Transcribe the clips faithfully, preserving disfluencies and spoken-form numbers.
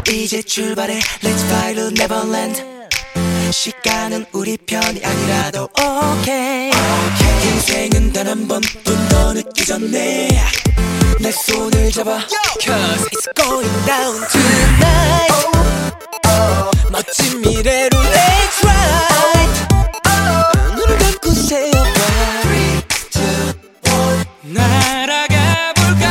이제 출발해 Let's fly to Neverland. 시간은 우리 편이 아니라도 okay, okay. 인생은 단 한 번뿐 더 늦기 전에 내 손을 잡아 Cause it's going down tonight. oh, oh. 멋진 미래로 Let's ride. oh, 눈을 감고 세어봐 three, two, one. 날아가 볼까.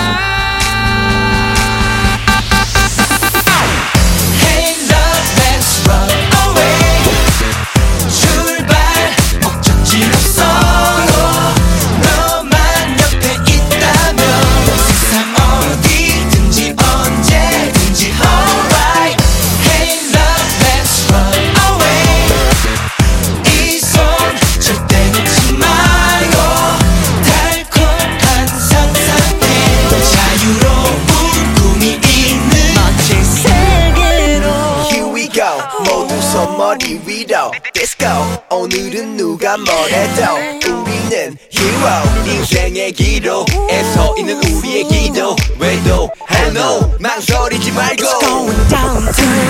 Hey love let's run away. 출발 목적지로 쏘고 너만 옆에 있다면 세상 어디든지 언제든지 alright. Hey love let's run away. 이 손 절대 놓지 말고 달콤한 상상해 자유로운 꿈이 있는 멋진 세계로. Here we go 모두 손머리 위로 Let's go. 오늘은 누가 뭐래도 우리는 hero. 인생의 기로에 서 있는 우리의 기도 외도 I know 망설이지 말고 It's going down tonight.